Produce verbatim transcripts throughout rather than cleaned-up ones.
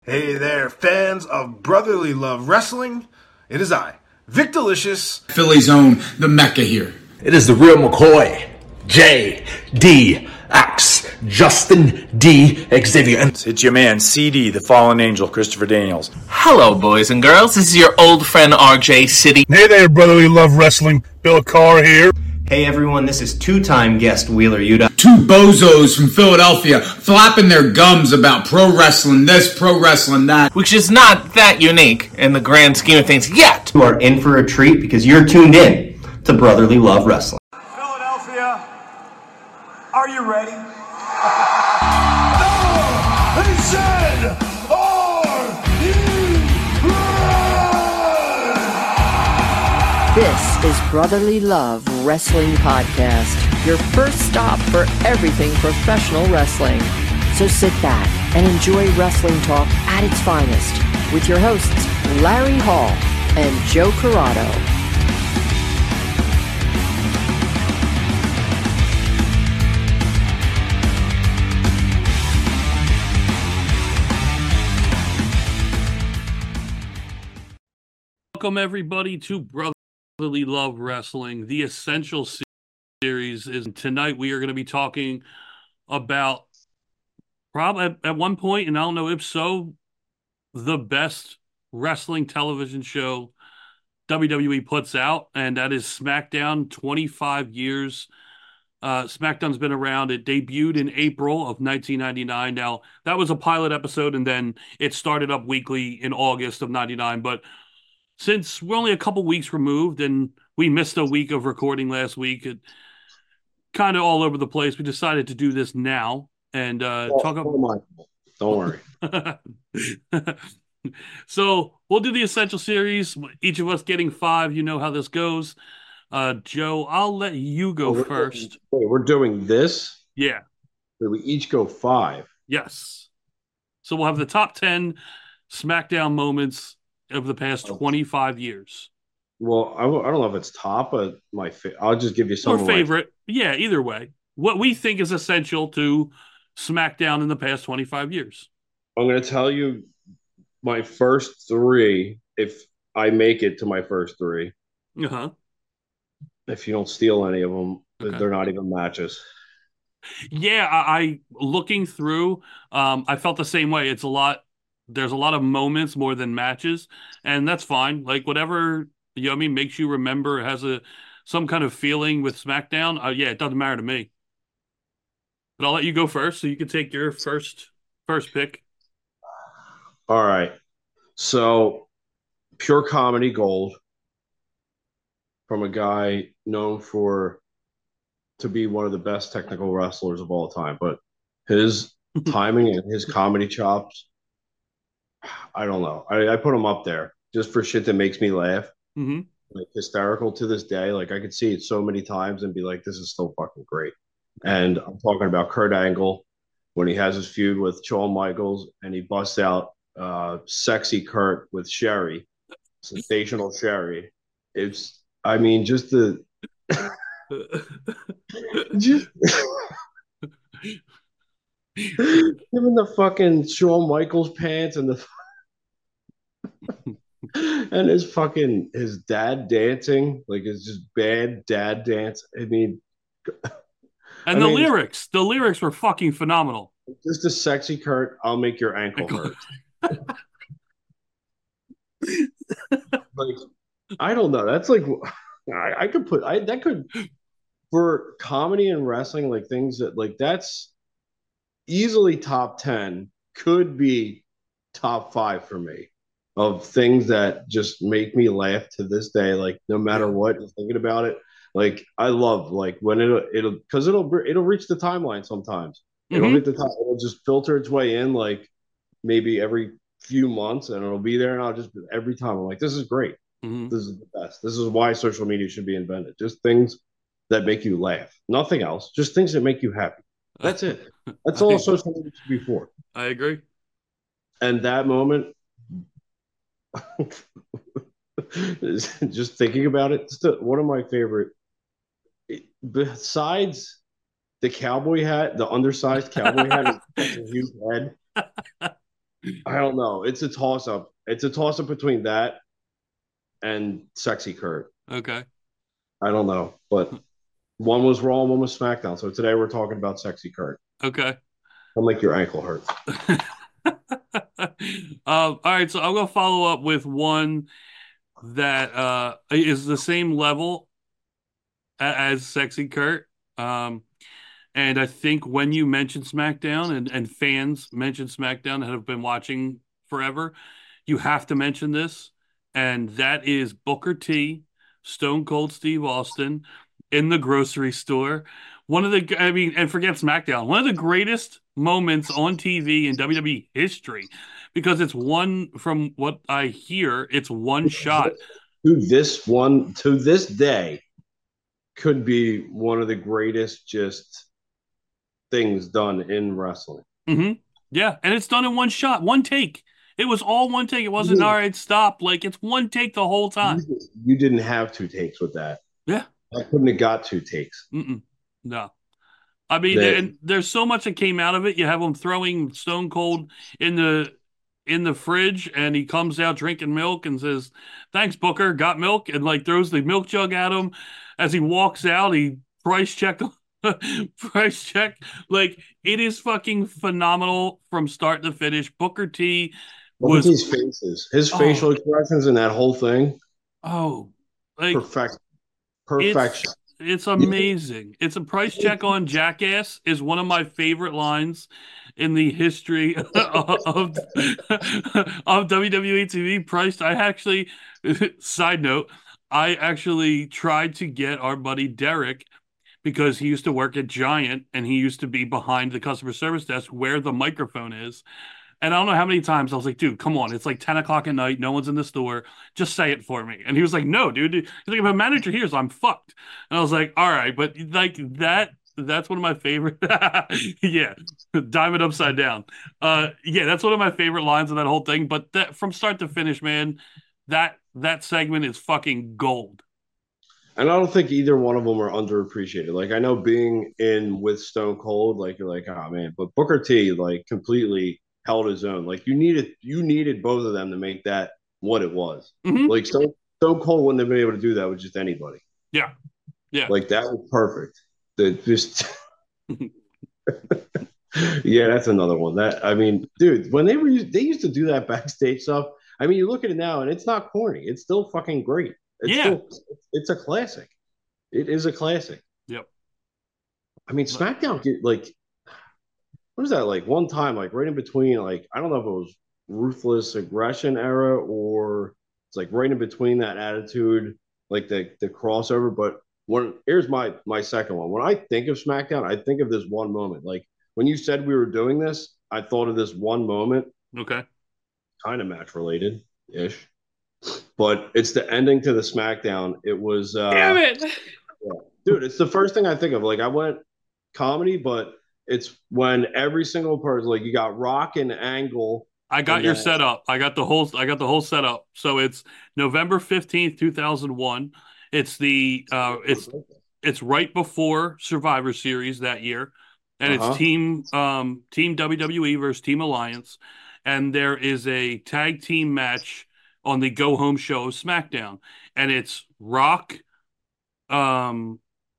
Hey there, fans of Brotherly Love Wrestling. It is I, Vic Delicious, Philly's own, the Mecca here. It is the real McCoy, J D X, Justin D Xavier. And it's your man, C D, the fallen angel, Christopher Daniels. Hello, boys and girls. This is your old friend, R J City. Hey there, Brotherly Love Wrestling. Bill Carr here. Hey everyone, this is two-time guest Wheeler Yuta. Two bozos from Philadelphia flapping their gums about pro wrestling this, pro wrestling that. Which is not that unique in the grand scheme of things yet. You are in for a treat because you're tuned in to Brotherly Love Wrestling. Philadelphia, are you ready? No! They said, are you ready? This is Brotherly Love Wrestling Podcast, your first stop for everything professional wrestling. So sit back and enjoy wrestling talk at its finest with your hosts, Larry Hall and Joe Corrado. Welcome, everybody, to Brotherly Love Wrestling, the Essential Series. Is tonight we are going to be talking about probably at, at one point, and I don't know if so, the best wrestling television show W W E puts out, and that is SmackDown. twenty-five years. Uh, SmackDown's been around. It debuted in April of nineteen ninety-nine. Now, that was a pilot episode, and then it started up weekly in August of ninety-nine, but since we're only a couple weeks removed and we missed a week of recording last week, it kind of all over the place, we decided to do this now and uh, oh, talk about. Don't worry. So we'll do the Essential Series. Each of us getting five. You know how this goes. Uh, Joe, I'll let you go oh, we're first. Doing, wait, we're doing this? Yeah. We each go five. Yes. So we'll have the top ten SmackDown moments of the past twenty-five years. Well, I, I don't know if it's top, but my fa- I'll just give you some. Or favorite. My... Yeah, either way. What we think is essential to SmackDown in the past twenty-five years. I'm going to tell you my first three, if I make it to my first three. Uh-huh. If you don't steal any of them, okay. They're not even matches. Yeah, I, I looking through, um, I felt the same way. It's a lot. There's a lot of moments more than matches, and that's fine. Like, whatever, you know what I mean, makes you remember, has a some kind of feeling with SmackDown, uh, yeah, it doesn't matter to me. But I'll let you go first, so you can take your first first pick. All right. So, pure comedy gold from a guy known for to be one of the best technical wrestlers of all time, but his timing and his comedy chops, I don't know. I, I put him up there just for shit that makes me laugh. Mm-hmm. Like, hysterical to this day. Like, I could see it so many times and be like, this is so fucking great. And I'm talking about Kurt Angle when he has his feud with Shawn Michaels and he busts out uh, Sexy Kurt with Sherry, Sensational Sherry. It's, I mean, just the. just. Him the fucking Shawn Michaels pants and the and his fucking his dad dancing, like it's just bad dad dance. I mean, and I the mean, lyrics, the lyrics were fucking phenomenal. Just a Sexy Kurt, I'll make your ankle hurt. Like, I don't know. That's like I, I could put I that could for comedy and wrestling, like things that like that's. Easily top ten, could be top five for me of things that just make me laugh to this day. Like, no matter what, thinking about it, like I love like when it'll it'll because it'll it'll reach the timeline sometimes. It'll mm-hmm. hit the top. It'll just filter its way in like maybe every few months, and it'll be there. And I'll just every time I'm like, this is great. Mm-hmm. This is the best. This is why social media should be invented. Just things that make you laugh, nothing else. Just things that make you happy. That's it. That's all social media should be for. I agree. And that moment, just thinking about it, it's one of my favorite. Besides the cowboy hat, the undersized cowboy hat, is a huge head. I don't know. It's a toss up. It's a toss up between that and Sexy Kurt. Okay. I don't know, but one was Raw, one was SmackDown. So today we're talking about Sexy Kurt. Okay. I'll make your ankle hurt. um, all right, so I'm gonna follow up with one that uh, is the same level as Sexy Kurt. Um, and I think when you mention SmackDown and, and fans mention SmackDown that have been watching forever, you have to mention this. And that is Booker T, Stone Cold Steve Austin in the grocery store. One of the, I mean, and forget SmackDown, one of the greatest moments on T V in W W E history, because it's one, from what I hear, it's one shot. To this one, to this day, could be one of the greatest just things done in wrestling. Mm-hmm. Yeah, and it's done in one shot, one take. It was all one take. It wasn't, all right, stop. Like, it's one take the whole time. You didn't have two takes with that. Yeah. I couldn't have got two takes. Mm-mm. No. I mean, They- and there's so much that came out of it. You have him throwing Stone Cold in the in the fridge, and he comes out drinking milk and says, "Thanks, Booker, got milk," and like throws the milk jug at him. As he walks out, he price check price check. Like, it is fucking phenomenal from start to finish. Booker T was his faces, his Oh. facial expressions, and that whole thing. oh like Perfect, perfection. It's, it's amazing. It's a price check on Jackass is one of my favorite lines in the history of, of, of W W E T V. Priced. I actually, side note, I actually tried to get our buddy Derek, because he used to work at Giant and he used to be behind the customer service desk where the microphone is. And I don't know how many times I was like, dude, come on. It's like ten o'clock at night. No one's in the store. Just say it for me. And he was like, no, dude. He's like, if a manager hears, I'm fucked. And I was like, all right. But like that, that's one of my favorite. Yeah. Diamond upside down. Uh, yeah, that's one of my favorite lines of that whole thing. But that, from start to finish, man, that, that segment is fucking gold. And I don't think either one of them are underappreciated. Like, I know being in with Stone Cold, like, you're like, oh man, but Booker T, like, completely held his own. Like, you needed you needed both of them to make that what it was. Mm-hmm. Like, Stone, Stone Cold wouldn't have been able to do that with just anybody. Yeah. Yeah. Like, that was perfect. The just yeah, that's another one. That I mean, dude, when they were they used to do that backstage stuff. I mean, you look at it now and it's not corny. It's still fucking great. It's Yeah. still, it's a classic. It is a classic. Yep. I mean, SmackDown, get, like, what was that, like, one time, like, right in between, like, I don't know if it was Ruthless Aggression era or it's, like, right in between that attitude, like, the, the crossover. But when, here's my, my second one. When I think of SmackDown, I think of this one moment. Like, when you said we were doing this, I thought of this one moment. Okay. Kind of match related-ish. But it's the ending to the SmackDown. It was uh, Damn it. yeah. Dude, it's the first thing I think of. Like, I went comedy, but it's when every single person, like, you got Rock and Angle. I got and your then- setup. I got the whole I got the whole setup. So it's November fifteenth, two thousand one. It's the uh it's it's right before Survivor Series that year. And Uh-huh. it's team um team W W E versus Team Alliance. And there is a tag team match on the go home show of SmackDown. And it's Rock um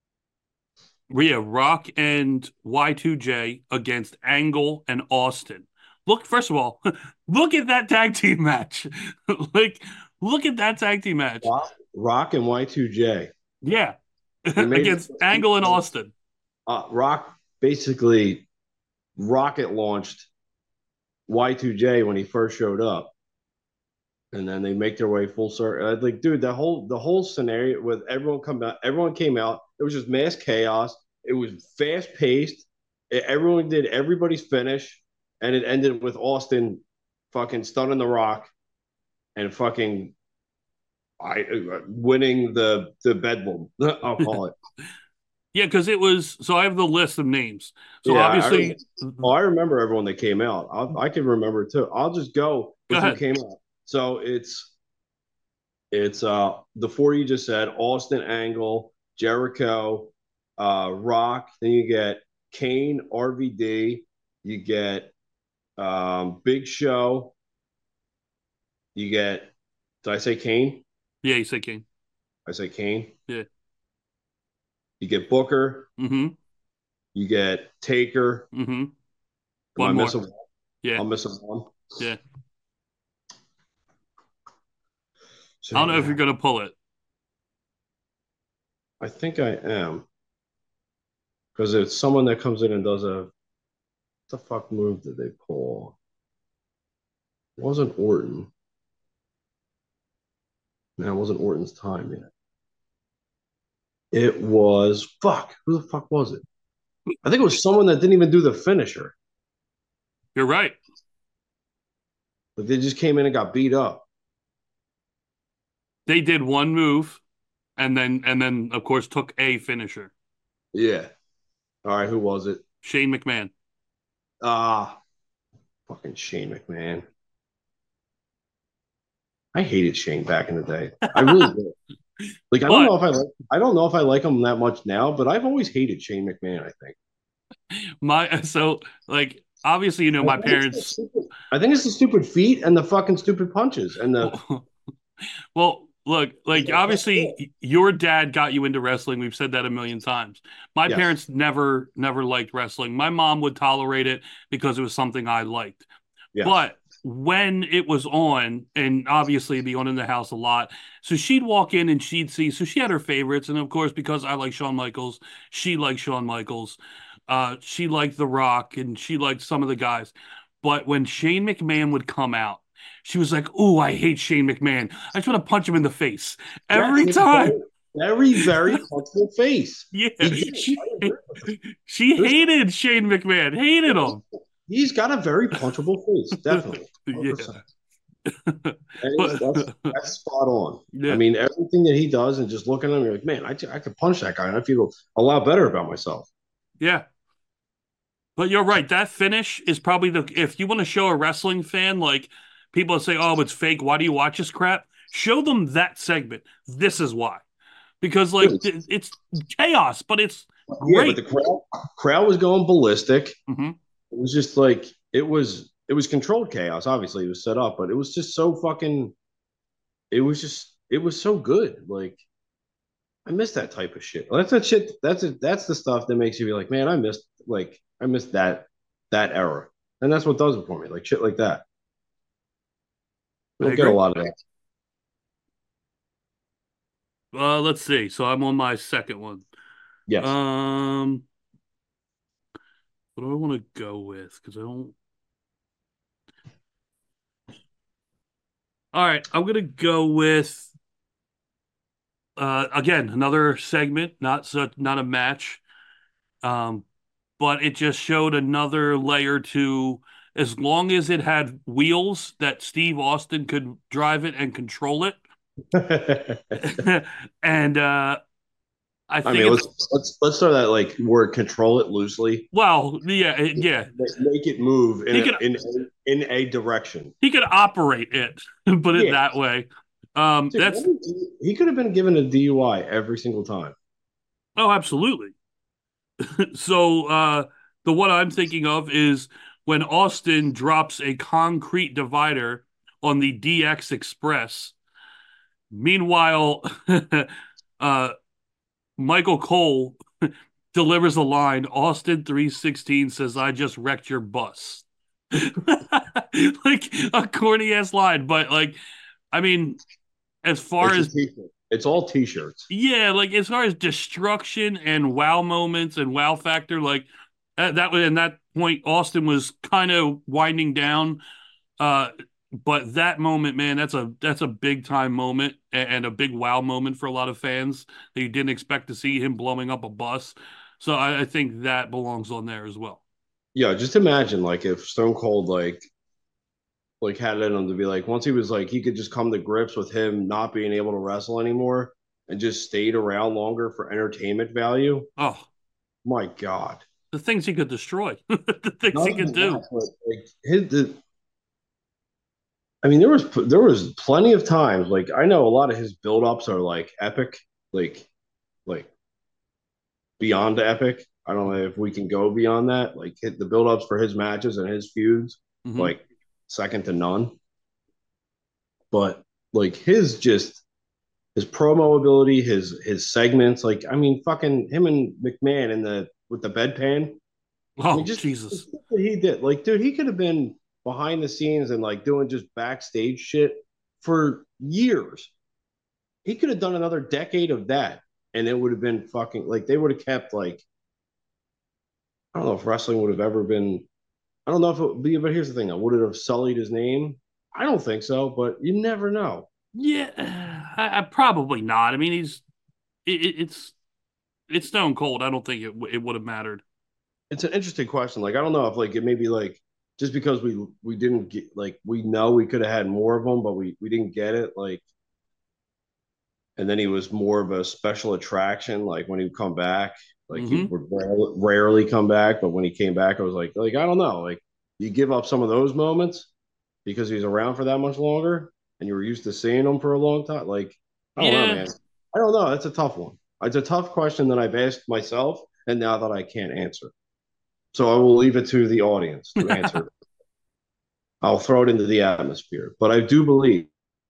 yeah, Rock and Y two J against Angle and Austin. Look, first of all, look at that tag team match. Like, look at that tag team match. Rock, Rock and Y two J. Yeah. made- Against Angle and Austin. Uh, Rock basically rocket launched Y two J when he first showed up. And then they make their way full circle. Uh, Like, dude, the whole the whole scenario with everyone come out, everyone came out. It was just mass chaos. It was fast paced. Everyone did everybody's finish, and it ended with Austin fucking stunning the Rock and fucking I uh, winning the the bedlam. I'll call it. Yeah, because it was. So I have the list of names. So Yeah, obviously, I, oh, I remember everyone that came out. I'll, I can remember too. I'll just go Go with who ahead. came out. So it's it's uh the four you just said: Austin, Angle, Jericho, uh, Rock. Then you get Kane, R V D. You get Um, Big Show. You get. Did I say Kane? Yeah, you said King. I say Kane. Yeah. You get Booker. Mm-hmm. You get Taker. Mm-hmm. Am One I more. missing one? Yeah. I'm missing one. Yeah. So, I don't know yeah. if you're gonna pull it. I think I am. Because it's someone that comes in and does a what the fuck move did they pull? It wasn't Orton. No, it wasn't Orton's time yet. It was fuck. Who the fuck was it? I think it was someone that didn't even do the finisher. You're right. But they just came in and got beat up. They did one move, and then and then of course took a finisher. Yeah. All right, who was it? Shane McMahon. Ah, fucking Shane McMahon. I hated Shane back in the day. I really did. Like I don't But- know if I like I don't know if I like him that much now, but I've always hated Shane McMahon, I think. My so like obviously you know my I think it's the parents. stupid- I think it's the stupid feet and the fucking stupid punches and the Well, look, like obviously your dad got you into wrestling. We've said that a million times. My Yes. parents never never liked wrestling. My mom would tolerate it because it was something I liked. Yes. But when it was on, and obviously it'd be on in the house a lot, so she'd walk in and she'd see. So she had her favorites, and of course, because I like Shawn Michaels, she liked Shawn Michaels. Uh, she liked The Rock, and she liked some of the guys. But when Shane McMahon would come out, she was like, "Ooh, I hate Shane McMahon. I just want to punch him in the face every Yes, time." Very, very punchable face. Yeah, He did. she, I agree with you. she hated Shane McMahon, hated him. He's got a very punchable face, definitely. Yeah. one hundred percent. And it's- that's, that's spot on. Yeah. I mean, everything that he does, and just looking at him, you're like, man, I, I could punch that guy, and I feel a lot better about myself. Yeah. But you're right. That finish is probably the, if you want to show a wrestling fan, like people say, oh, it's fake. Why do you watch this crap? Show them that segment. This is why. Because, like, th- it's chaos, but it's Yeah, great. but the crowd, crowd was going ballistic. Mhm. It was just like it was. It was controlled chaos. Obviously, it was set up, but it was just so fucking. It was just. It was so good. Like, I miss that type of shit. That's that shit. That's it. That's the stuff that makes you be like, man, I missed. Like, I missed that. That era, and that's what does it for me. Like shit like that. We I don't get a agree. lot of that. Uh, let's see. So I'm on my second one. Yes. Um, what do I want to go with? Because I don't. All right, I'm gonna go with. Uh, again, another segment, not so, not a match. Um, but it just showed another layer to. As long as it had wheels that Steve Austin could drive it and control it, and uh, I I think mean, it's, let's let's let's start that like word control it loosely. well, yeah, it- yeah, Make it move in He a, could- in, in a direction. he could operate it, put it Yeah. that way. Um, Dude, that's he could have been given a D U I every single time. oh, absolutely. So uh, the one I'm thinking of is when Austin drops a concrete divider on the D X Express. Meanwhile, uh, Michael Cole delivers a line. Austin three sixteen says, "I just wrecked your bus." Like a corny ass line, but like, I mean, as far It's, as a t-shirt. It's all t-shirts. yeah, like as far as destruction and wow moments and wow factor, like that, that was in that point, Austin was kind of winding down. Uh, but that moment, man, that's a that's a big time moment and, and a big wow moment for a lot of fans that you didn't expect to see him blowing up a bus. So I, I think that belongs on there as well. Yeah, just imagine like if Stone Cold like like had it in him to be like once he was like he could just come to grips with him not being able to wrestle anymore and just stayed around longer for entertainment value. Oh, My God. the things he could destroy, the things Not he could even do. that, but, like, his, the, I mean, there was there was plenty of times. Like I know a lot of his build-ups are like epic, like like beyond epic. I don't know if we can go beyond that. Like hit the build-ups for his matches and his feuds. Mm-hmm. like second to none. But like his just his promo ability, his his segments, like I mean, fucking him and McMahon in the with the bedpan. Oh I mean, just Jesus! what he did, like, dude, he could have been behind the scenes and like doing just backstage shit for years. He could have done another decade of that, and it would have been fucking like they would have kept like I don't know if wrestling would have ever been. I don't know if it would be, but here's the thing: I would it have sullied his name? I don't think so, but you never know. Yeah, I, I probably not. I mean, he's it, it's it's stone cold. I don't think it it would have mattered. It's an interesting question. Like I don't know if like it may be like just because we we didn't get like we know we could have had more of them, but we we didn't get it. Like, and then he was more of a special attraction. Like when he would come back, like Mm-hmm. he would rarely, rarely come back, but when he came back, I was like, like I don't know, like you give up some of those moments because he's around for that much longer, and you were used to seeing him for a long time. Like I don't Yeah. know, man. I don't know. That's a tough one. It's a tough question that I've asked myself, and now that I can't answer. So I will leave it to the audience to answer. I'll throw it into the atmosphere. But I do believe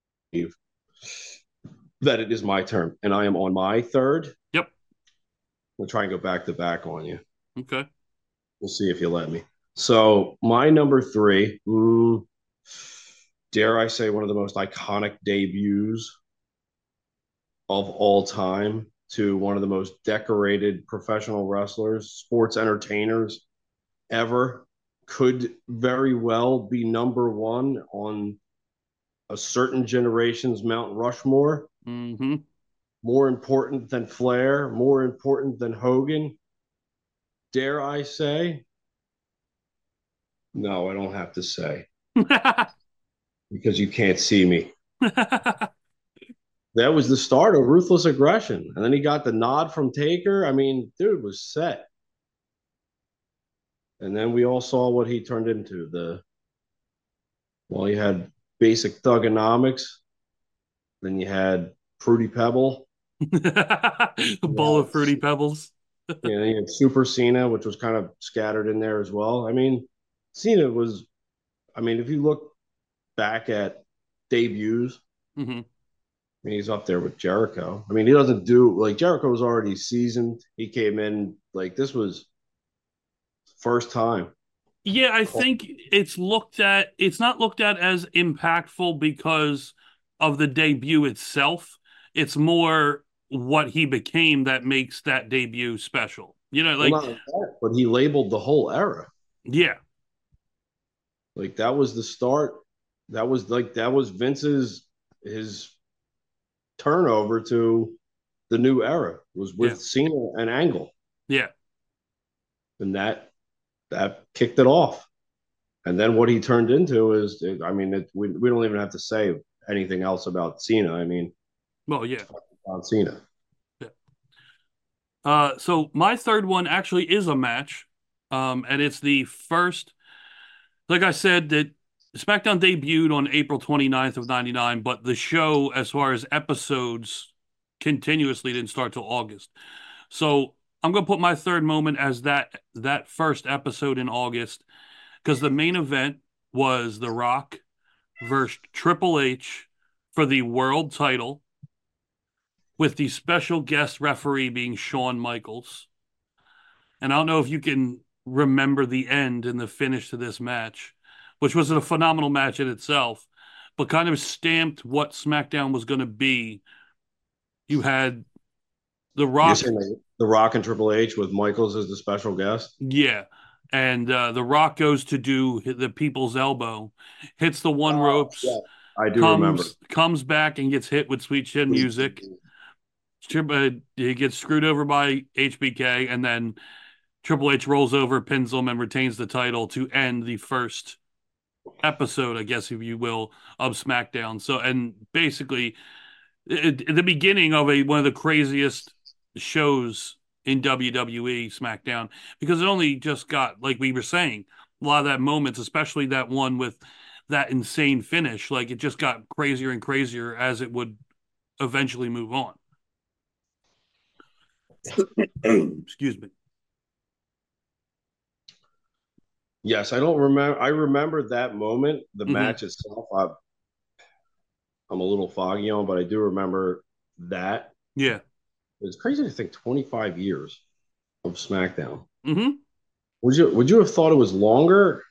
that it is my turn, and I am on my third. Yep. We'll try and go back to back on you. Okay. We'll see if you let me. So my number three, mm, dare I say, one of the most iconic debuts of all time to one of the most decorated professional wrestlers, sports entertainers ever, could very well be number one on a certain generation's Mount Rushmore. Mm-hmm. More important than Flair, more important than Hogan. Dare I say? No, I don't have to say. Because you can't see me. That was the start of Ruthless Aggression. And then he got the nod from Taker. I mean, dude was set. And then we all saw what he turned into. The well, you had basic thugonomics. Then you had Fruity Pebble. A bowl of Fruity Pebbles. Yeah, you had Super Cena, which was kind of scattered in there as well. I mean, Cena was, I mean, if you look back at debuts, mm-hmm. I mean, he's up there with Jericho. I mean, he doesn't do, like, Jericho was already seasoned. He came in, like, this was first time. Yeah, I think it's looked at, it's not looked at as impactful because of the debut itself. It's more what he became that makes that debut special. You know, like, well, not that, but he labeled the whole era. Yeah. Like, that was the start. That was like, that was Vince's, his turnover to the new era was with yeah. Cena and Angle. Yeah. And that, that kicked it off. And then what he turned into is, I mean, it, we, we don't even have to say anything else about Cena. I mean, well, yeah. About Cena. Yeah. Uh, so my third one actually is a match. Um, and it's the first, like I said, that SmackDown debuted on April twenty-ninth of ninety-nine, but the show, as far as episodes, continuously didn't start till August. So I'm going to put my third moment as that that first episode in August, because the main event was The Rock versus Triple H for the world title, with the special guest referee being Shawn Michaels. And I don't know if you can remember the end and the finish to this match, which was a phenomenal match in itself, but kind of stamped what SmackDown was going to be. You had The Rock. The Rock and Triple H with Michaels as the special guest? Yeah. And uh, The Rock goes to do the people's elbow, hits the one oh, ropes. Yeah. I do comes, remember. Comes back and gets hit with Sweet Chin Music. He gets screwed over by H B K, and then Triple H rolls over, pins him, and retains the title to end the first episode, I guess, if you will, of SmackDown. So, and basically, at the beginning of a one of the craziest shows in W W E, SmackDown, because it only just got, like we were saying, a lot of that moments, especially that one with that insane finish, like it just got crazier and crazier as it would eventually move on. Excuse me. Yes, I don't remember. I remember that moment, the Mm-hmm. match itself. I, I'm a little foggy on, but I do remember that. Yeah. It's crazy to think twenty-five years of SmackDown. Mm-hmm. Would you would you have thought it was longer?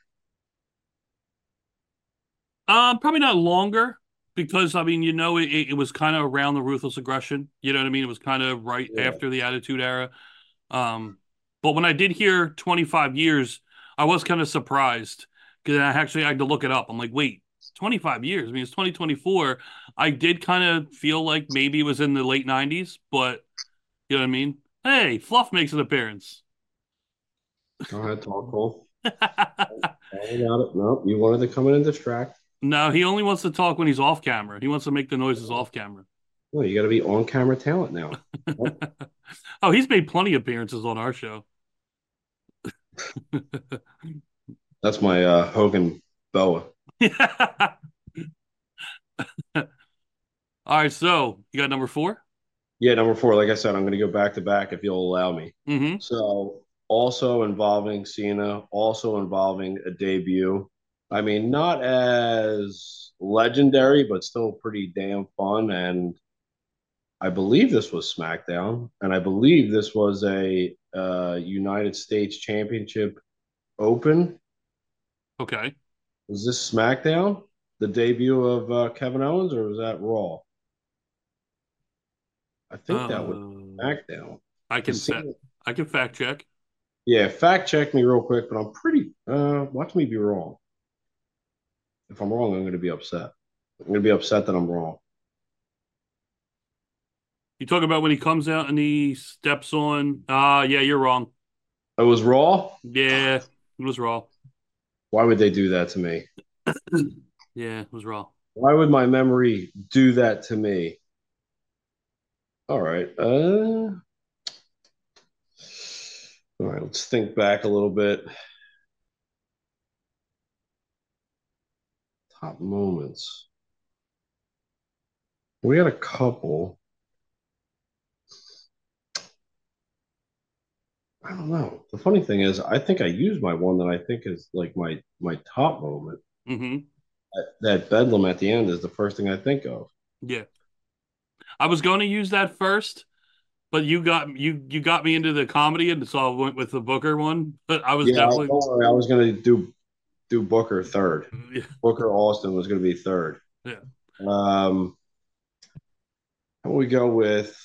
Um, probably not longer because I mean, you know, it, it was kind of around the Ruthless Aggression. You know what I mean? It was kind of right Yeah. after the Attitude Era. Um, but when I did hear twenty-five years, I was kind of surprised because I actually had to look it up. I'm like, wait, twenty-five years? I mean, it's twenty twenty-four. I did kind of feel like maybe it was in the late nineties, but you know what I mean? Hey, Fluff makes an appearance. Go ahead, talk, Cole. I got it. Nope, you wanted to come in and distract. No, he only wants to talk when he's off camera. He wants to make the noises off camera. Well, you got to be on camera talent now. Oh, he's made plenty of appearances on our show. That's my uh, Hogan Boa. All right, so you got number four? Yeah, number four. Like I said, I'm going to go back to back if you'll allow me. Mm-hmm. So, also involving Cena, also involving a debut. I mean, not as legendary, but still pretty damn fun. And I believe this was SmackDown, and I believe this was a uh, United States Championship Open. Okay. Was this SmackDown, the debut of uh, Kevin Owens, or was that Raw? I think uh, that was SmackDown. I can fa- I can fact check. Yeah, fact check me real quick, but I'm pretty. Uh, watch me be wrong. If I'm wrong, I'm going to be upset. I'm going to be upset that I'm wrong. You talk about when he comes out and he steps on. Ah, uh, yeah, you're wrong. It was Raw? Yeah, it was Raw. Why would they do that to me? Yeah, it was Raw. Why would my memory do that to me? All right. Uh, all right, let's think back a little bit. Top moments. We had a couple. I don't know. The funny thing is, I think I used my one that I think is like my my top moment. Mm-hmm. That, that Bedlam at the end is the first thing I think of. Yeah, I was going to use that first, but you got you you got me into the comedy, and so I went with the Booker one. But I was yeah, definitely. Don't worry, I was going to do do Booker third. Yeah. Booker Austin was going to be third. Yeah. Um. How about we go with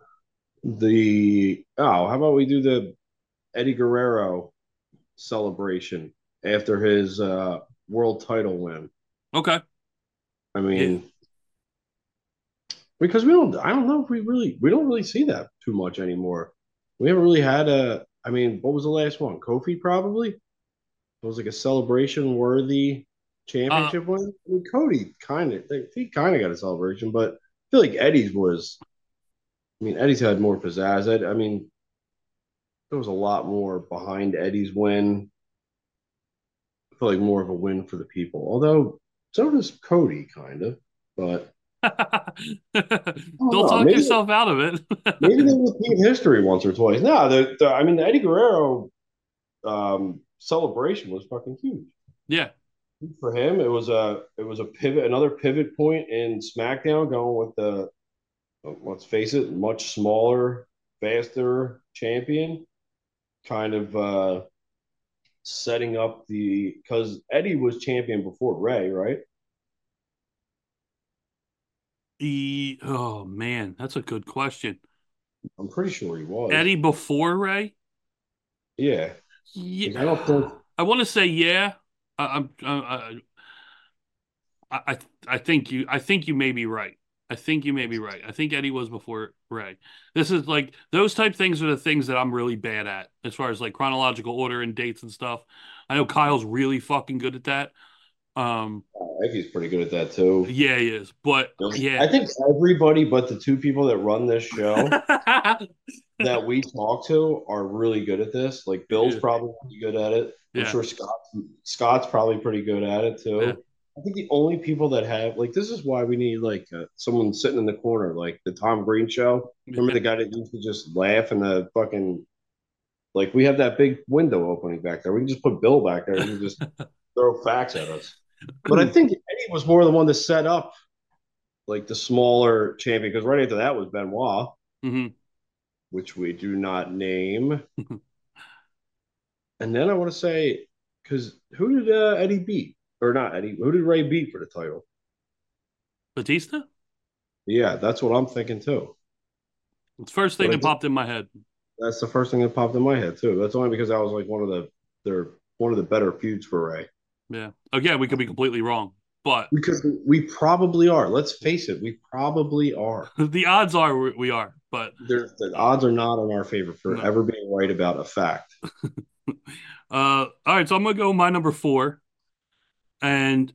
the? Oh, how about we do the Eddie Guerrero celebration after his uh, world title win? Okay. I mean, yeah. because we don't, I don't know if we really, we don't really see that too much anymore. We haven't really had a, I mean, what was the last one? Kofi probably? It was like a celebration worthy championship uh, win. I mean, Cody kind of, he kind of got a celebration, but I feel like Eddie's was, I mean, Eddie's had more pizzazz. I, I mean, there was a lot more behind Eddie's win. I feel like more of a win for the people. Although, so does Cody, kind of. But don't know, talk maybe, yourself out of it. Maybe they repeat history once or twice. No, the, the, I mean, the Eddie Guerrero um, celebration was fucking huge. Yeah, for him, it was a it was a pivot, another pivot point in SmackDown, going with the let's face it, much smaller, faster champion. Kind of uh, setting up the because Eddie was champion before Ray, right? He, oh man, that's a good question. I'm pretty sure he was Eddie before Ray. Yeah, yeah. Like, I don't think I want to say yeah. I, I'm I, I I I think you I think you may be right. I think you may be right. I think Eddie was before Ray. This is like those type things are the things that I'm really bad at as far as like chronological order and dates and stuff. I know Kyle's really fucking good at that. Um, I think he's pretty good at that too. Yeah, he is. But yeah, I think everybody but the two people that run this show that we talk to are really good at this. Like Bill's yeah. probably pretty good at it. I'm yeah. sure Scott Scott's probably pretty good at it too. Yeah. I think the only people that have like this is why we need like uh, someone sitting in the corner, like the Tom Green show. Remember the guy that used to just laugh in the fucking Like we have that big window opening back there. We can just put Bill back there and just throw facts at us. But I think Eddie was more the one to set up like the smaller champion because right after that was Benoit, mm-hmm. which we do not name. And then I want to say, because who did uh, Eddie beat? Or not Eddie, who did Ray beat for the title? Batista? Yeah, that's what I'm thinking too. It's the first thing but that popped in my head. That's the first thing that popped in my head too. That's only because I was like one of the they're one of the better feuds for Ray. Yeah. Again, we could be completely wrong, but because we probably are. Let's face it, we probably are. The odds are we are, but There's, the odds are not in our favor for no. ever being right about a fact. uh, all right, so I'm gonna go my number four, and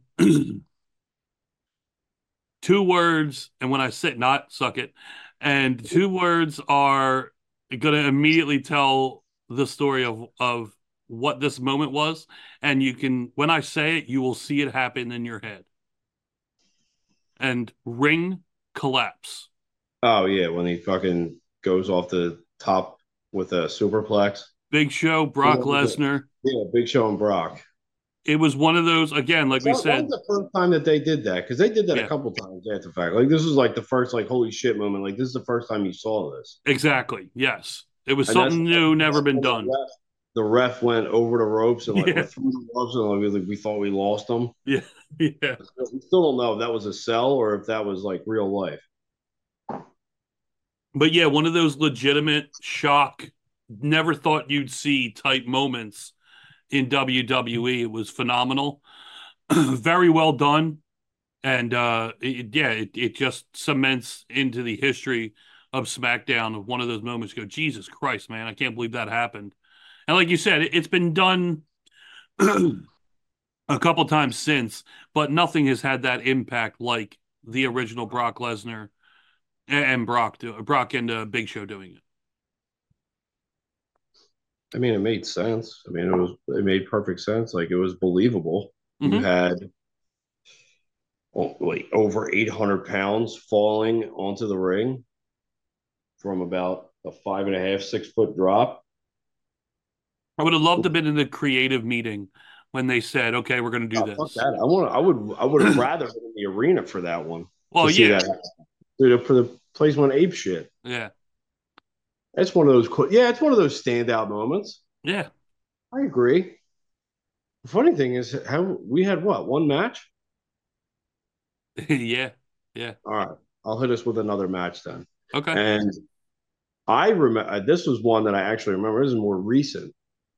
two words. And when I say not suck it, and two words are gonna immediately tell the story of of what this moment was, and you can when I say it, you will see it happen in your head. And ring collapse. Oh yeah, when he fucking goes off the top with a superplex. Big Show, Brock Lesnar. Yeah, Big Show and Brock. It was one of those, again, like that, we said. That was the first time that they did that, because they did that yeah. a couple times after the fact. Like, this was like the first, like, holy shit moment. Like, this is the first time you saw this. Exactly, yes. It was and something new, never been done. The ref, the ref went over the ropes and, like, yeah. through the ropes, and like, we thought we lost them. Yeah, yeah. We still don't know if that was a sell or if that was, like, real life. But, yeah, one of those legitimate shock, never thought you'd see type moments in W W E. It was phenomenal. Very well done. And uh, it, yeah, it, it just cements into the history of SmackDown of one of those moments. You go, Jesus Christ, man, I can't believe that happened. And like you said, it, it's been done a couple times since, but nothing has had that impact like the original Brock Lesnar and, and Brock, do, Brock and uh, Big Show doing it. I mean, it made sense. I mean, it was it made perfect sense. Like, it was believable. Mm-hmm. You had oh, like over eight hundred pounds falling onto the ring from about a five and a half, six foot drop. I would have loved to have been in the creative meeting when they said, "Okay, we're going to do oh, this." Fuck that. I want. I would. I would have rather been in the arena for that one. Well, yeah, Dude, for the place went ape shit. Yeah. It's one of those, yeah, it's one of those standout moments. Yeah. I agree. The funny thing is, how we had what, one match? yeah. Yeah. All right. I'll hit us with another match then. Okay. And I remember, this was one that I actually remember. This is more recent.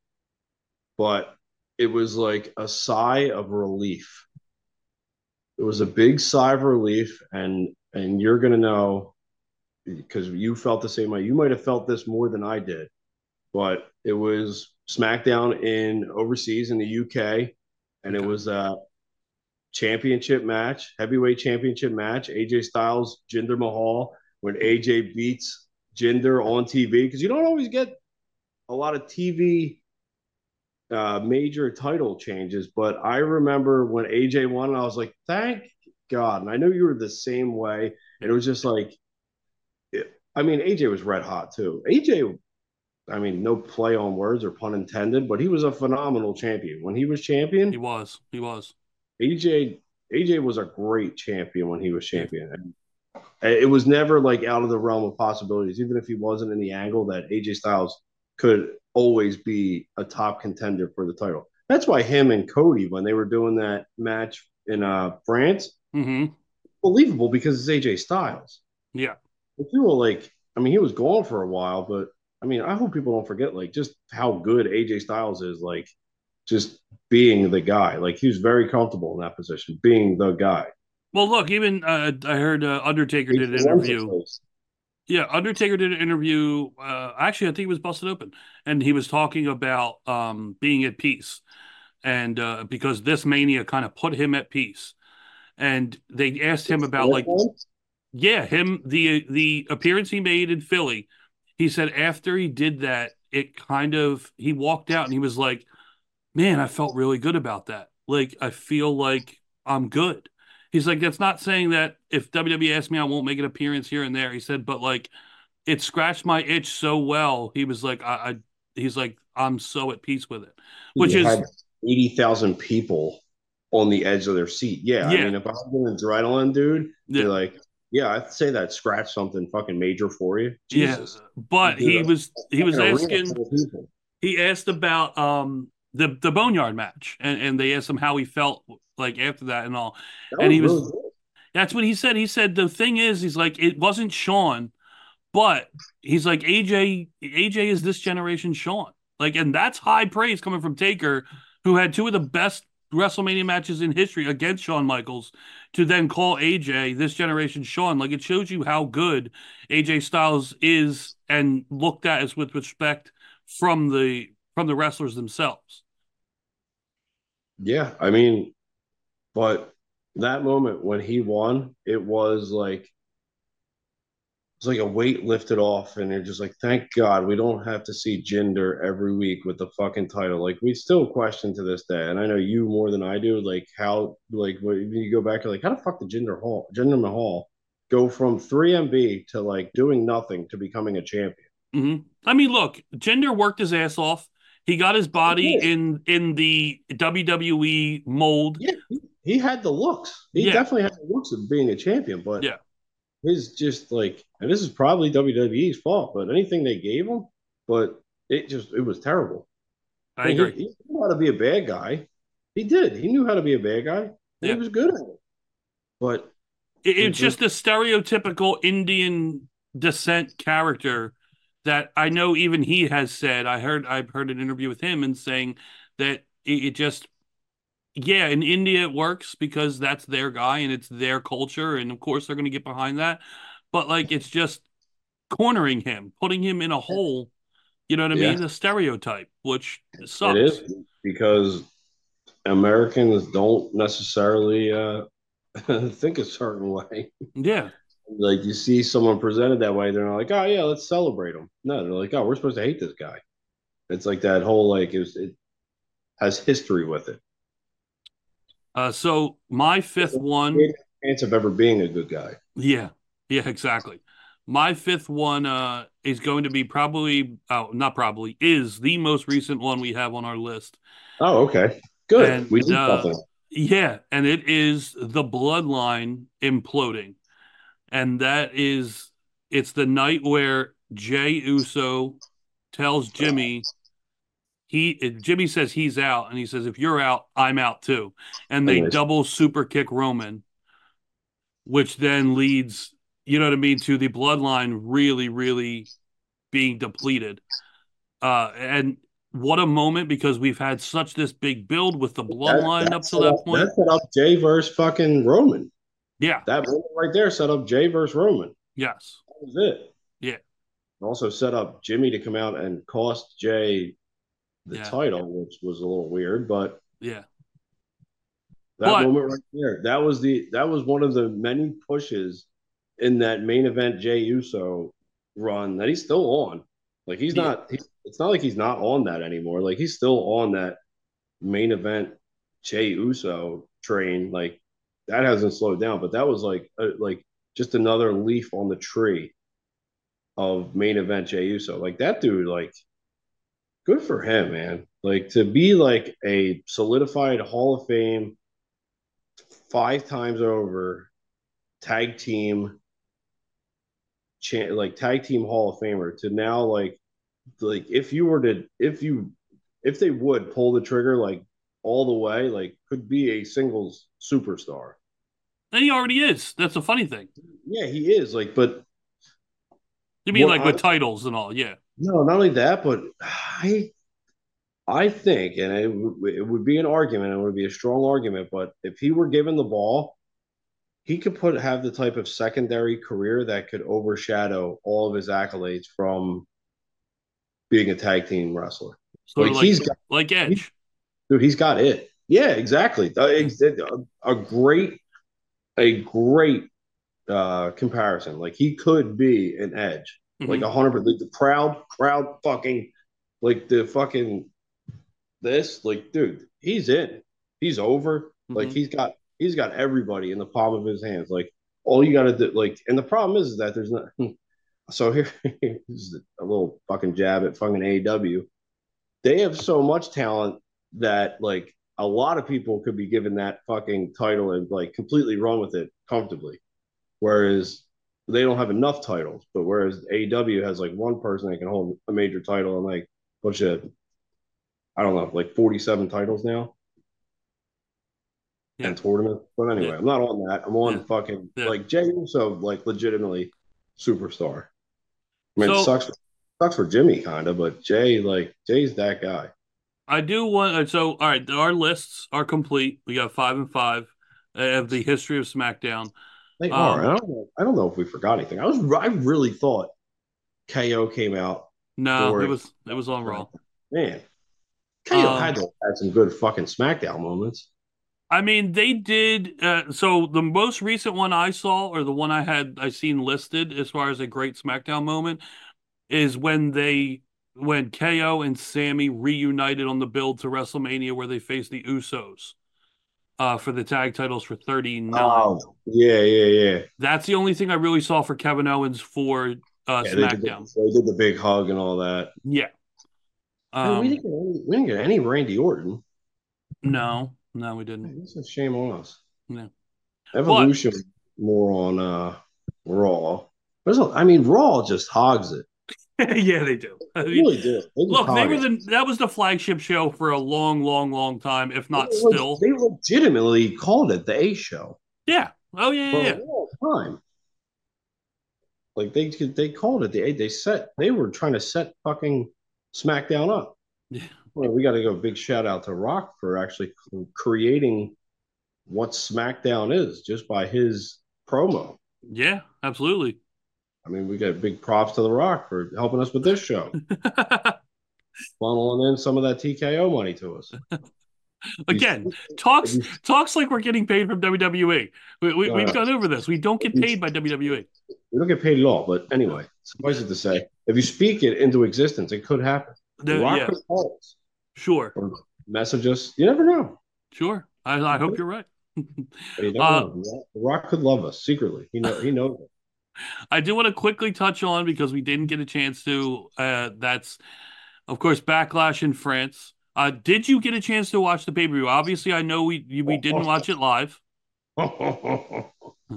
But it was like a sigh of relief. It was a big sigh of relief. And, and you're going to know, because you felt the same way. You might have felt this more than I did, but it was SmackDown in overseas in the U K, and okay. it was a championship match, heavyweight championship match, A J Styles, Jinder Mahal, when A J beats Jinder on T V, because you don't always get a lot of T V uh, major title changes, but I remember when A J won, and I was like, thank God. And I know you were the same way, and it was just like, I mean, A J was red hot too. A J, I mean, no play on words or pun intended, but he was a phenomenal champion. When he was champion, he was. He was. A J, A J was a great champion when he was champion. And it was never like out of the realm of possibilities, even if he wasn't in the angle, that A J Styles could always be a top contender for the title. That's why him and Cody, when they were doing that match in uh, France, mm-hmm. believable because it's A J Styles. Yeah. People like, I mean, he was gone for a while, but I mean, I hope people don't forget, like, just how good A J Styles is, like, just being the guy. Like, he was very comfortable in that position, being the guy. Well, look, even uh, I heard uh, Undertaker did an interview. Yeah, Undertaker did an interview. Uh, actually, I think it was Busted Open, and he was talking about um, being at peace, and uh, because this Mania kind of put him at peace, and they asked him about like. Yeah, him the the appearance he made in Philly. He said after he did that, it kind of he walked out and he was like, "Man, I felt really good about that. Like I feel like I'm good." He's like, "That's not saying that if W W E asks me, I won't make an appearance here and there." He said, "But like, it scratched my itch so well." He was like, "I he's like, I'm so at peace with it, which you is had eighty thousand people on the edge of their seat. Yeah, Yeah. I mean, if I'm doing adrenaline, dude, Yeah. you're like, yeah, I'd say that scratched something fucking major for you. Yeah, Jesus. but Dude, he was he was fucking arena asking. full of people. He asked about um the the Boneyard match, and, and they asked him how he felt like after that and all, That and he was. really good. That's what he said. He said the thing is, he's like, it wasn't Shawn, but he's like A J. A J is this generation Shawn, like, and that's high praise coming from Taker, who had two of the best WrestleMania matches in history against Shawn Michaels, to then call A J this generation Shawn. Like, it shows you how good A J Styles is and looked at as with respect from the from the wrestlers themselves. Yeah, I mean, but that moment when he won, it was like it's like a weight lifted off, and you're just like, thank God we don't have to see Jinder every week with the fucking title. Like, we still question to this day, and I know you more than I do. Like, how, like, when you go back, you're like, how the fuck did Jinder Hall, Jinder Mahal, go from three M B to like doing nothing to becoming a champion? Mm-hmm. I mean, look, Jinder worked his ass off. He got his body Yeah. in in the W W E mold. Yeah, he, he had the looks. He Yeah. definitely had the looks of being a champion, but Yeah. his just like, and this is probably W W E's fault, but anything they gave him, but it just, it was terrible. I mean, agree. He, he knew how to be a bad guy. He did. He knew how to be a bad guy, and Yeah. he was good at it. But It, it it's just a stereotypical Indian descent character that I know even he has said. I heard I've heard an interview with him and saying that it, it just yeah, in India it works because that's their guy and it's their culture, and of course they're going to get behind that. But like, it's just cornering him, putting him in a hole. You know what I Yeah. mean? A stereotype, which sucks. it is because Americans don't necessarily uh, think a certain way. Yeah. Like, you see someone presented that way, they're not like, oh yeah, let's celebrate them. No, they're like, oh, we're supposed to hate this guy. It's like that whole like it, was, it has history with it. Uh, so my fifth one. Chance of ever being a good guy. Yeah, yeah, exactly. My fifth one uh, is going to be probably, oh, not probably, is the most recent one we have on our list. Oh, okay. Good. And, we did uh, something. Yeah, and it is the bloodline imploding. And that is, it's the night where Jay Uso tells Jimmy, he Jimmy says he's out, and he says, if you're out, I'm out too. And they Nice. double super kick Roman, which then leads, you know what I mean, to the bloodline really, really being depleted. Uh, and what a moment, because we've had such this big build with the bloodline up to set that up, point. That set up Jay versus fucking Roman. Yeah. That moment right there set up Jay versus Roman. Yes. That was it. Yeah. Also set up Jimmy to come out and cost Jay the Yeah. title, which was a little weird, but Yeah. that But- moment right there, that was the that was one of the many pushes in that main event Jay Uso run that he's still on. Like, he's Yeah. not. He, it's not like he's not on that anymore. Like, he's still on that main event Jay Uso train. Like, that hasn't slowed down. But that was like a, like just another leaf on the tree of main event Jay Uso. Like, that dude, like, good for him, man. Like, to be like a solidified Hall of Fame five times over tag team cha- like tag team Hall of Famer, to now like like if you were to if you if they would pull the trigger like all the way, like, could be a singles superstar. And he already is. That's a funny thing. Yeah, he is. Like, but You mean What like with I- titles and all? Yeah. no, not only that, but I I think, and it, w- it would be an argument, it would be a strong argument, but if he were given the ball, he could put have the type of secondary career that could overshadow all of his accolades from being a tag team wrestler. Sort Like, of like, he's got- like Edge. Dude, he's got it. Yeah, exactly. Uh, ex- A, a great, a great uh, comparison. Like, he could be an Edge, like Mhm. a hundred. Like, the crowd, crowd, fucking, like the fucking this, like, dude, he's in. He's over. Like, Mhm. he's got, he's got everybody in the palm of his hands. Like, all you got to do, like, and the problem is, is that there's not. So here, this is a little fucking jab at fucking A E W. they have so much talent that like a lot of people could be given that fucking title and like completely run with it comfortably. Whereas they don't have enough titles, but whereas A E W has like one person that can hold a major title and like bunch of I don't know, like forty-seven titles now. Yeah. And tournament. But anyway, yeah. I'm not on that. I'm on yeah. fucking yeah. like Jey Uso, like legitimately superstar. I mean, so, it sucks for, sucks for Jimmy kind of, but Jay, like Jay's that guy. I do want so all right. Our lists are complete. We got five and five of the history of SmackDown. They um, are. I don't know. I don't know if we forgot anything. I was. I really thought K O came out. No, it was. It was on Raw. Man, K O um, had to have had some good fucking SmackDown moments. I mean, they did. Uh, so the most recent one I saw, or the one I had I seen listed as far as a great SmackDown moment, is when they when K O and Sammy reunited on the build to WrestleMania, where they faced the Usos uh, for the tag titles for thirty-nine. Oh, yeah, yeah, yeah. That's the only thing I really saw for Kevin Owens for uh, yeah, SmackDown. They did, the, they did the big hug and all that. Yeah. Um, hey, we, didn't get any, we didn't get any Randy Orton. No. No, we didn't. It's a shame on us. Yeah. Evolution but, more on uh, Raw. There's a, I mean, Raw just hogs it. Yeah, they do. I mean, really do. They look, they were the that was the flagship show for a long, long, long time, if not they still. They legitimately called it the A Show. Yeah. Oh yeah, for yeah. a long time. Like they they called it the A. They set. They were trying to set fucking SmackDown up. Yeah. Well, we got to go big shout out to Rock for actually creating what SmackDown is just by his promo. Yeah, absolutely. I mean, we got big props to The Rock for helping us with this show. Funneling in some of that T K O money to us. Again, talks talks like we're getting paid from W W E. We, we, we've gone over this. We don't get paid by W W E. We don't get paid at all. But anyway, suffice it to say, if you speak it into existence, it could happen. The Rock yeah. could call us. Sure. Or message us. You never know. Sure. I, I hope you're right. You uh, the Rock could love us secretly. He know he knows it. I do want to quickly touch on, because we didn't get a chance to, uh, that's, of course, Backlash in France. Uh, did you get a chance to watch the pay-per-view? Obviously, I know we we didn't watch it live. oh,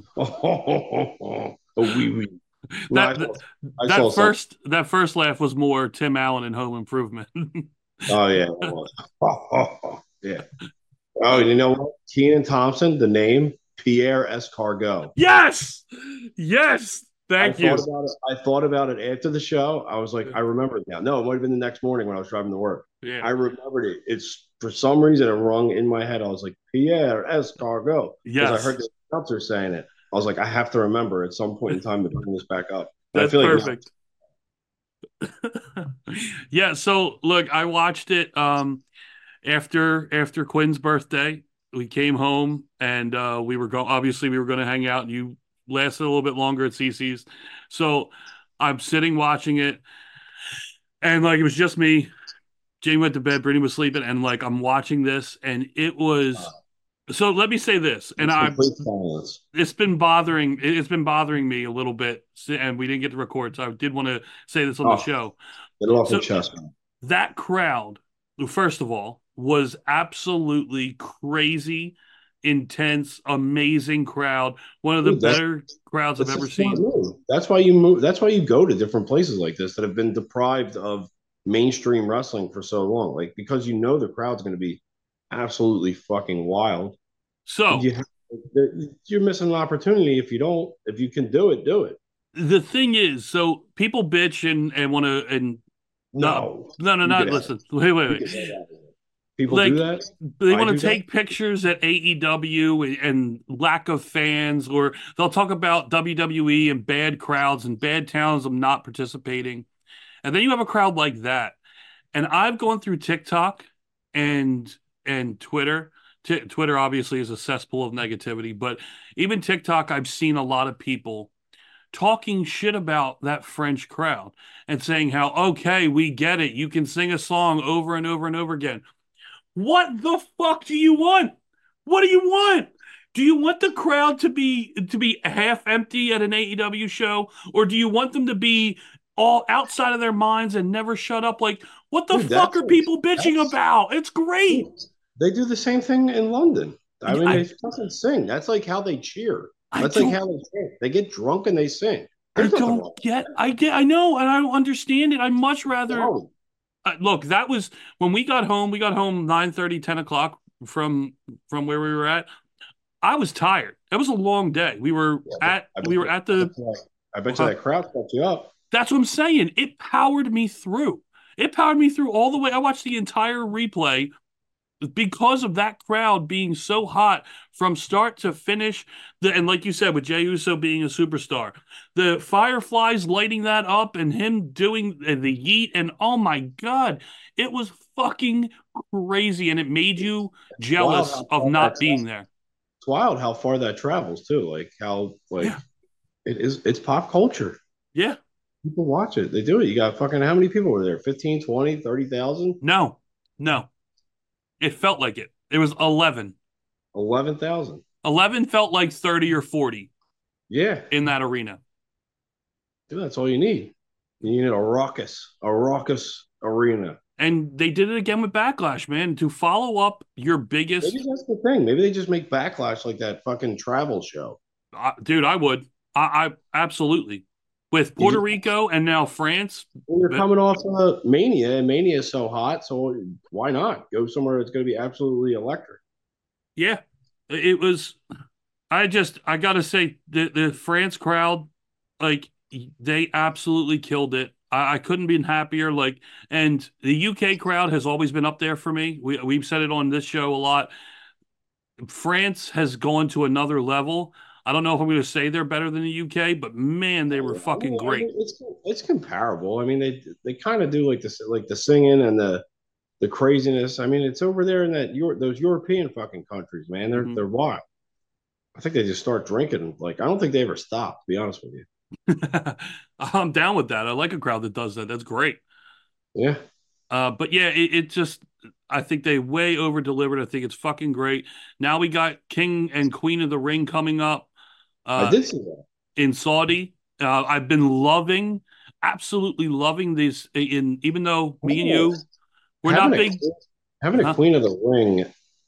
oui, oui. That, no, I that, that first something. that first laugh was more Tim Allen and Home Improvement. Oh yeah, oh, oh, oh, yeah. Oh, you know what? Kenan Thompson, the name Pierre Escargot. Yes, yes. Thank I you. Thought about it, I thought about it after the show. I was like, I remember it now. No, it might have been the next morning when I was driving to work. Yeah, I remembered it. It's for some reason it rung in my head. I was like, Pierre Escargot. Yes, I heard the announcer saying it. I was like, I have to remember at some point in time to bring this back up. That's I feel perfect. Like yeah, so look, I watched it um, after after Quinn's birthday. We came home and uh, we were go. Obviously, we were going to hang out. And you lasted a little bit longer at Cece's, so I'm sitting watching it, and like it was just me. Jamie went to bed. Brittany was sleeping, and like I'm watching this, and it was. So let me say this, and I it's been bothering it's been bothering me a little bit, and we didn't get to record, so I did want to say this on oh, the show. Get it off so, the chest, man. That crowd, first of all, was absolutely crazy, intense, amazing crowd. One of the Dude, better crowds I've ever seen. Move. That's why you move. That's why you go to different places like this that have been deprived of mainstream wrestling for so long, like because you know the crowd's going to be absolutely fucking wild. So you have, you're missing an opportunity if you don't. If you can do it, do it. The thing is, so people bitch and and want to and no, no, no, no. Listen, wait, wait, wait. People like, do that. They want to take that? pictures at A E W and, and lack of fans, or they'll talk about W W E and bad crowds and bad towns of not participating, and then you have a crowd like that. And I've gone through TikTok and and Twitter. T- Twitter obviously is a cesspool of negativity, but even TikTok, I've seen a lot of people talking shit about that French crowd and saying how, okay, we get it. You can sing a song over and over and over again. What the fuck do you want? What do you want? Do you want the crowd to be to be half empty at an A E W show, or do you want them to be all outside of their minds and never shut up. Like, what the Dude, fuck that's are people bitching that's- about? It's great. They do the same thing in London. I mean, I- they fucking sing. That's like how they cheer. I That's like don't- how they sing. They get drunk and they sing. I There's nothing don't wrong with get. that. I get. I know, and I don't understand it. I much rather. No. Uh, look, that was when we got home. We got home nine thirty, ten o'clock from from where we were at. I was tired. It was a long day. We were Yeah, at I bet we were you- at the. I bet you Uh, that crowd fucked you up. That's what I'm saying. It powered me through. It powered me through all the way. I watched the entire replay because of that crowd being so hot from start to finish. The, and like you said, with Jey Uso being a superstar, the Fireflies lighting that up and him doing the yeet. And oh my God, it was fucking crazy. And it made you jealous Wow, of not being there. It's wild how far that travels too. Like how like Yeah. it is. It's pop culture. Yeah. People watch it. They do it. You got fucking how many people were there? fifteen, twenty, thirty thousand? No, no. It felt like it. It was eleven. eleven thousand. eleven felt like thirty or forty Yeah. in that arena. Dude, that's all you need. You need a raucous, a raucous arena. And they did it again with Backlash, man. To follow up your biggest, Maybe that's the thing. Maybe they just make Backlash like that fucking travel show. uh, dude, I would, I, I absolutely with Puerto Rico and now France. Well, you're but- coming off uh, Mania, and Mania is so hot, so why not go somewhere that's going to be absolutely electric? Yeah, it was. I just, I gotta say, the the France crowd, like they absolutely killed it. I, I couldn't be happier. Like, and the U K crowd has always been up there for me. We we've said it on this show a lot. France has gone to another level. I don't know if I'm going to say they're better than the U K, but man, they were fucking I mean, great. It's it's comparable. I mean, they they kind of do like the like the singing and the the craziness. I mean, it's over there in that Euro, those European fucking countries, man. They're Mhm. they're wild. I think they just start drinking. Like I don't think they ever stop. To be honest with you. I'm down with that. I like a crowd that does that. That's great. Yeah. Uh, but yeah, it, it just, I think they way over delivered. I think it's fucking great. Now we got King and Queen of the Ring coming up. Uh, I did see that in Saudi. Uh, I've been loving, absolutely loving these. In even though me and you, we're having not a, big. Having a Huh? Queen of the Ring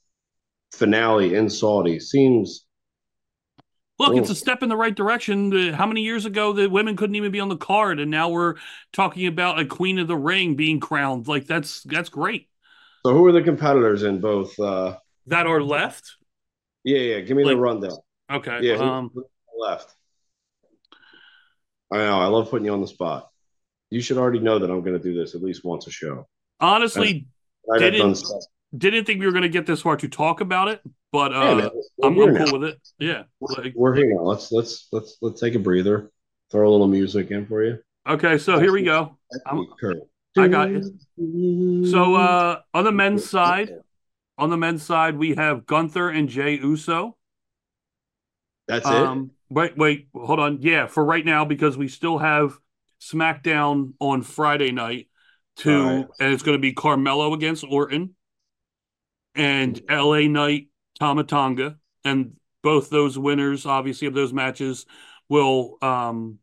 finale in Saudi seems. Look, it's Oh. a step in the right direction. Uh, How many years ago the women couldn't even be on the card, and now we're talking about a Queen of the Ring being crowned. Like that's that's great. So who are the competitors in both? Uh, That are left. yeah, yeah. Give me Like- the rundown. Okay. Yeah, who's Um. left. I know. I love putting you on the spot. You should already know that I'm going to do this at least once a show. Honestly, I got done didn't stuff. didn't think we were going to get this far to talk about it, but uh, Yeah, man, we're I'm, here I'm now. cool with it. Yeah. Like, We're here now. Let's let's let's let's take a breather. Throw a little music in for you. okay, so here we go. I'm- Kurt. I got you. So uh, on the men's side, on the men's side, we have Gunther and Jey Uso. That's Um, wait, wait, hold on. Yeah, for right now, because we still have SmackDown on Friday night, to All right. and it's going to be Carmelo against Orton, and L A Knight Tamatanga, and both those winners, obviously, of those matches will. Um,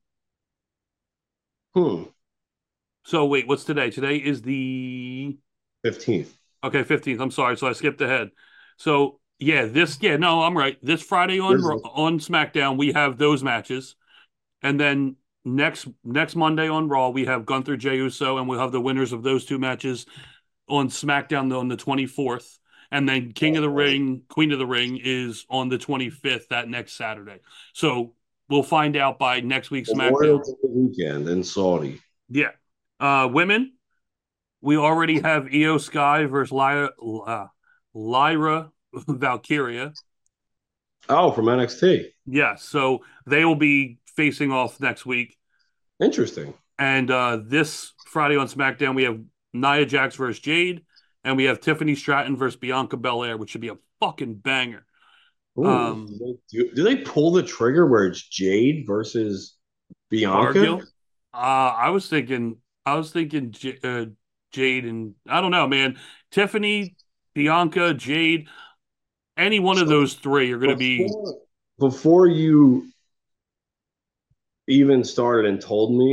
it. Hmm. so wait, what's today? Today is the Fifteenth. okay fifteenth. I'm sorry, so I skipped ahead. So yeah, this yeah no, I'm right. This Friday on This is- on SmackDown we have those matches, and then next next Monday on Raw we have Gunther Jey Uso, and we'll have the winners of those two matches on SmackDown on the twenty-fourth, and then King of the Ring, Queen of the Ring is on the twenty-fifth, that next Saturday. So we'll find out by next week's Memorial SmackDown. Day weekend in Saudi. Yeah, uh, women, we already have Io Sky versus Lyra, uh, Lyra Valkyria. Oh, from N X T. Yeah, so they will be facing off next week. Interesting. And uh, this Friday on SmackDown, we have Nia Jax versus Jade, and we have Tiffany Stratton versus Bianca Belair, which should be a fucking banger. Ooh, Um, do, they, do, do they pull the trigger where it's Jade versus Bianca? Argue. Uh, I was thinking, I was thinking J- uh, Jade, and I don't know, man. Tiffany, Bianca, Jade, any one of those three are going to be. Before, before you even started and told me,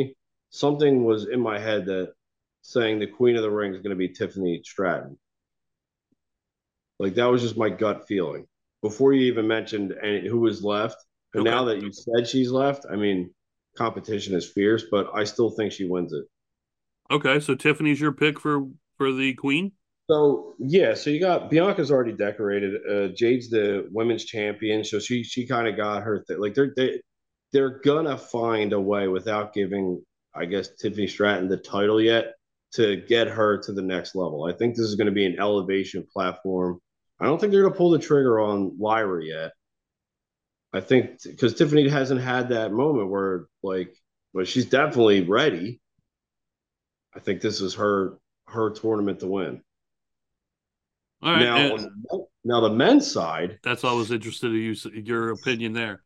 something was in my head that saying the Queen of the Ring is going to be Tiffany Stratton. Like that was just my gut feeling before you even mentioned any, who was left. And okay. Now that you said she's left, I mean, competition is fierce, but I still think she wins it. Okay, so Tiffany's your pick for for the Queen? So yeah, so you got Bianca's already decorated. Uh, Jade's the women's champion, so she she kind of got her th- like they're they they're gonna find a way without giving, I guess, Tiffany Stratton the title yet to get her to the next level. I think this is going to be an elevation platform. I don't think they're going to pull the trigger on Lyra yet. I think because Tiffany hasn't had that moment where like, but she's definitely ready. I think this is her her tournament to win. All right. Now, and, the, now the men's side. That's all I was interested in you, your opinion there.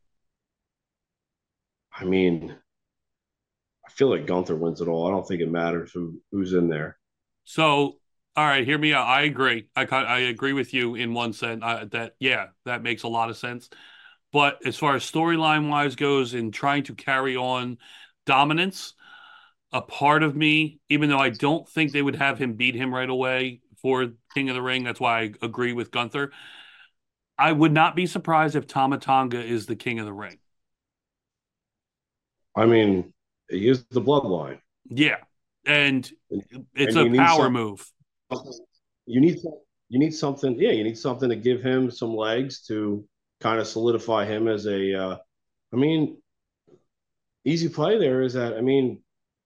I mean, I feel like Gunther wins it all. I don't think it matters who who's in there. So, all right, hear me out. I agree. I I agree with you in one sense. I, that yeah, that makes a lot of sense. But as far as storyline wise goes, in trying to carry on dominance, a part of me, even though I don't think they would have him beat him right away for King of the Ring, that's why I agree with Gunther. I would not be surprised if Tama Tonga is the King of the Ring. I mean, he is the bloodline. Yeah, and it's and a power some, move. You need you need something. Yeah, you need something to give him some legs to kind of solidify him as a. Uh, I mean, easy play there is that I mean,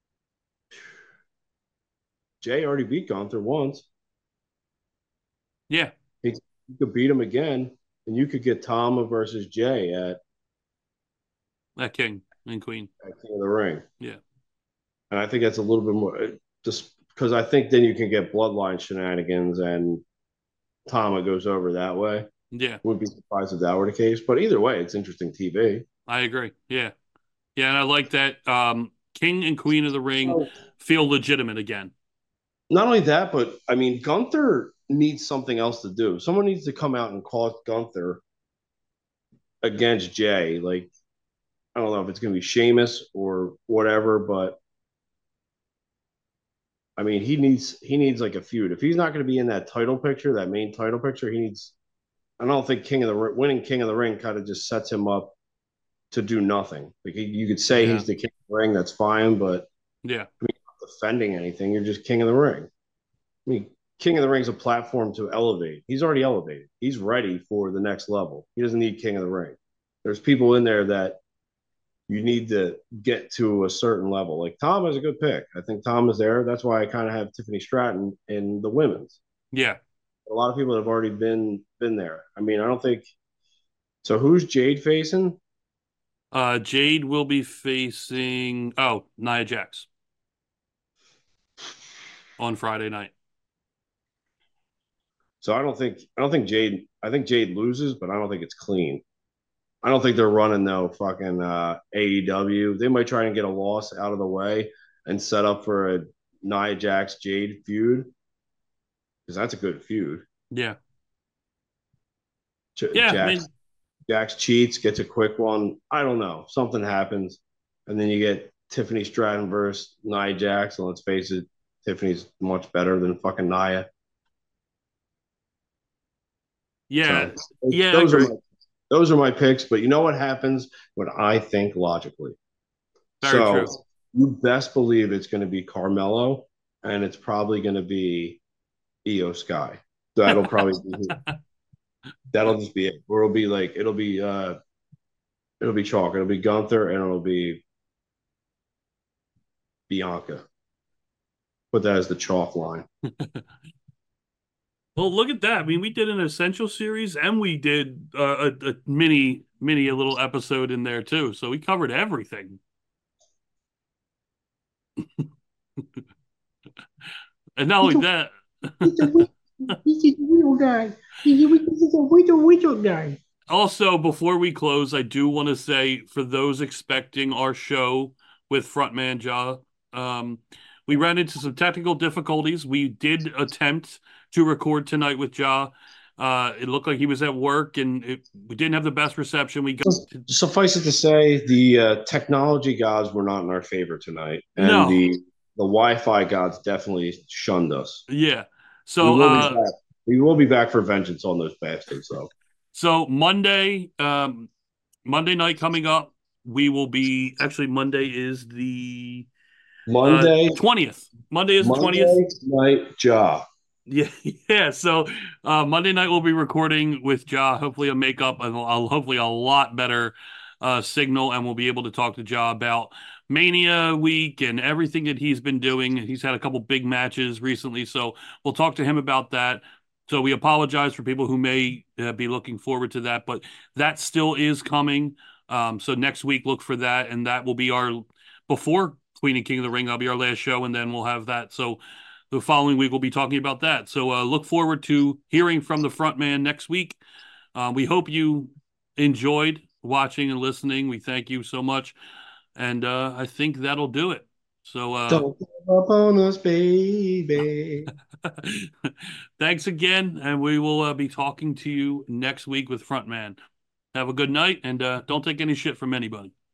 Jay already beat Gunther once. Yeah, he, you could beat him again, and you could get Tama versus Jay at that King and Queen at King of the Ring. Yeah, and I think that's a little bit more just because I think then you can get bloodline shenanigans and Tama goes over that way. Yeah, wouldn't be surprised if that were the case. But either way, it's interesting T V. I agree. Yeah, yeah, and I like that um, King and Queen of the Ring oh. feel legitimate again. Not only that, but I mean, Gunther needs something else to do. Someone needs to come out and call Gunther against Jay. Like, I don't know if it's going to be Sheamus or whatever, but I mean, he needs he needs like a feud. If he's not going to be in that title picture, that main title picture, he needs. I don't think King of the winning King of the Ring kind of just sets him up to do nothing. Like he, you could say yeah. he's the King of the Ring, that's fine, but yeah, I mean, not defending anything. You're just King of the Ring. I mean, King of the Ring is a platform to elevate. He's already elevated. He's ready for the next level. He doesn't need King of the Ring. There's people in there that you need to get to a certain level. Like Tom is a good pick. I think Tom is there. That's why I kind of have Tiffany Stratton in the women's. Yeah. A lot of people have already been been there. I mean, I don't think so. Who's Jade facing? Uh, Jade will be facing oh Nia Jax on Friday night. So I don't think I don't think Jade. I think Jade loses, but I don't think it's clean. I don't think they're running no fucking uh, A E W. They might try and get a loss out of the way and set up for a Nia Jax Jade feud because that's a good feud. Yeah. J- yeah. Jax, I mean... Jax cheats, gets a quick one. I don't know. Something happens, and then you get Tiffany Stratton versus Nia Jax. And let's face it, Tiffany's much better than fucking Nia. Yeah. So, yeah. Those are, my, those are my picks, but you know what happens when I think logically? Very so true. You best believe it's going to be Carmelo, and it's probably going to be Io Sky. That'll probably be that'll just be it. Or it'll be like it'll be uh it'll be chalk. It'll be Gunther and it'll be Bianca. Put that as the chalk line. Well, look at that. I mean, we did an essential series and we did uh, a, a mini, mini, a little episode in there too. So we covered everything. And not only that. This is the real guy. This is a real, real guy. Also, before we close, I do want to say for those expecting our show with Frontman Ja, um, we ran into some technical difficulties. We did attempt to record tonight with Ja. Uh, it looked like he was at work, and it, we didn't have the best reception. We got to, Suffice it to say, the uh, technology gods were not in our favor tonight, and No. the the Wi-Fi gods definitely shunned us. yeah. So we will, uh, be back. we will be back for vengeance on those bastards, though. So Monday, um, Monday night coming up, we will be actually Monday is the Monday twentieth. Uh, Monday is the Monday twentieth night, Ja. Yeah, yeah. So uh, Monday night we'll be recording with Ja. Hopefully a makeup and a, hopefully a lot better uh, signal, and we'll be able to talk to Ja about Mania week and everything that he's been doing. He's had a couple big matches recently, so we'll talk to him about that. So we apologize for people who may uh, be looking forward to that, but that still is coming. Um, so next week, look for that, and that will be our before Queen and King of the Ring. That'll be our last show, and then we'll have that. So the following week, we'll be talking about that. So uh, look forward to hearing from the front man next week. Uh, we hope you enjoyed watching and listening. We thank you so much, and uh, I think that'll do it. So uh, don't give up on us, baby. Thanks again, and we will uh, be talking to you next week with Frontman. Have a good night, and uh, don't take any shit from anybody.